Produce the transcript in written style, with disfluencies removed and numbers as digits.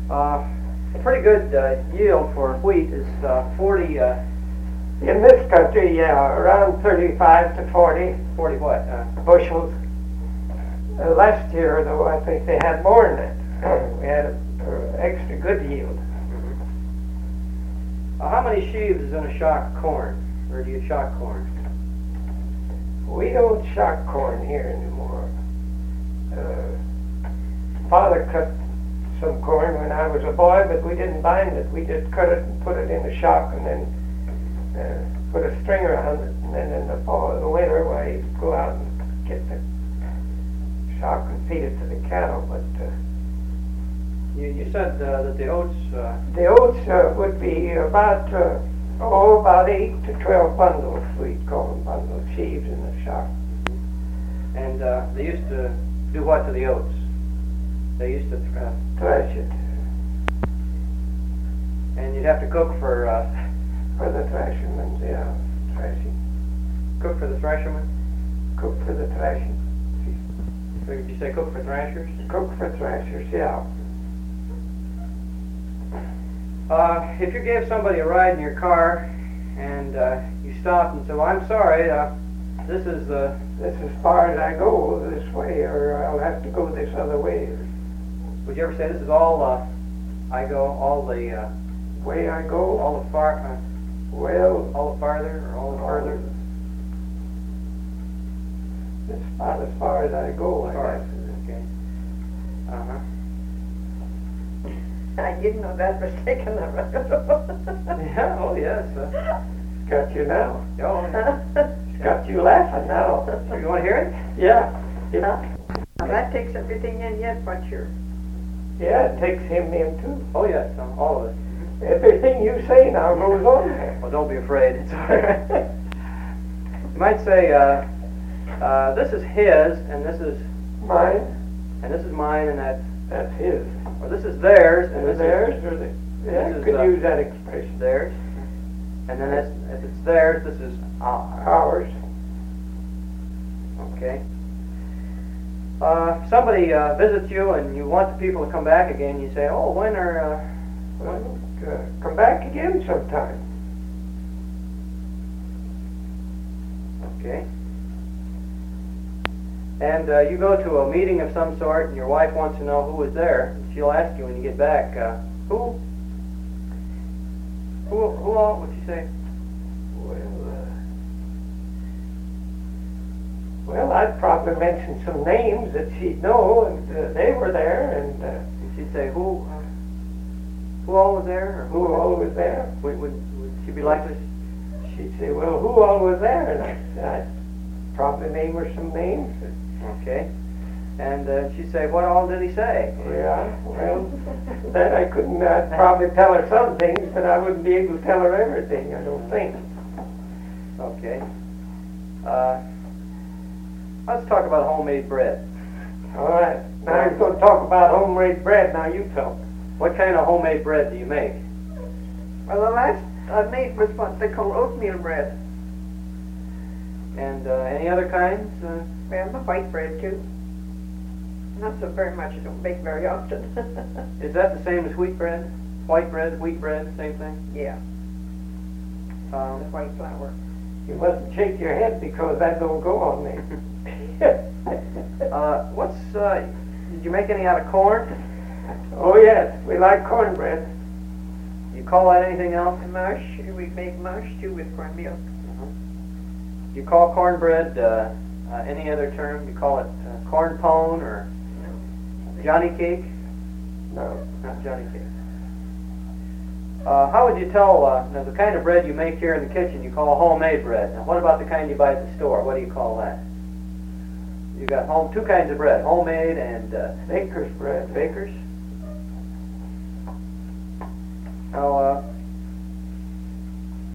A pretty good yield for wheat is 40. In this country, yeah, around 35 to 40 40 what? bushels. Last year, though, I think they had more than that. We had an extra good yield. How many sheaves is in a shock of corn? Or do you shock corn? We don't shock corn here anymore. Father cut some corn when I was a boy, but we didn't bind it. We just cut it and put it in the shock and then put a string around it. And then in the fall, the winter, why you'd go out and get the shock and feed it to the cattle. But You said that the oats... the oats would be about 8 to 12 bundles. We'd call them bundles, sheaves in the shock. And they used to do what to the oats? They used to Thresh it. And you'd have to cook for the threshermen, yeah, threshing. Cook for the threshermen? Cook for the threshing. Did you say cook for thrashers? Cook for threshers, yeah. If you gave somebody a ride in your car and you stopped and said, well, I'm sorry, this is as far as I go this way, or I'll have to go this other way. Would you ever say this is all I go, all the way I go? All the far, all the farther, or all the further? It's about as far as I go, I guess. Okay. Uh-huh. I didn't know that was taken the road. Yeah, oh yes. Got you now. Oh, Got you laughing now. You want to hear it? Yeah. Now that takes everything in yet, but you're... Yeah, it takes him in too. Oh yes, all of it. Everything you say now goes on there. Well, don't be afraid. It's all right. You might say, this is his, and this is mine, and this is mine, and that's his. Or this is theirs, and this is theirs, or yeah, you could use that expression. Theirs, and then if it's theirs, this is ours. Okay. If somebody visits you and you want the people to come back again, you say, oh, when are... come back again sometime. Okay. And you go to a meeting of some sort, and your wife wants to know who was there. She'll ask you when you get back, who all, what'd you say? Well, I'd probably mention some names that she'd know, and they were there, and she'd say, who all was there? Or who all was there? Would she be likely? She'd say, well, who all was there? And I'd probably name her some names. Okay. And she'd say, what all did he say? Yeah, well, then I couldn't, I'd probably tell her some things, but I wouldn't be able to tell her everything, I don't think. Okay. Let's talk about homemade bread. All right. Now you're going to talk about homemade bread. Now you talk. What kind of homemade bread do you make? Well, the last I made was what they call oatmeal bread. And any other kinds? Well, the white bread too. Not so very much. I don't bake very often. Is that the same as wheat bread? White bread, wheat bread, same thing? Yeah. The white flour. You mustn't shake your head because that don't go on me. Did you make any out of corn? Oh yes, we like cornbread. You call that anything else? Mush. We make mush too with cornmeal. You call cornbread any other term? You call it corn pone or Johnny cake? No. Not Johnny cake. How would you tell now the kind of bread you make here in the kitchen you call homemade bread? Now what about the kind you buy at the store? What do you call that? You got two kinds of bread, homemade and baker's bread. Baker's? Now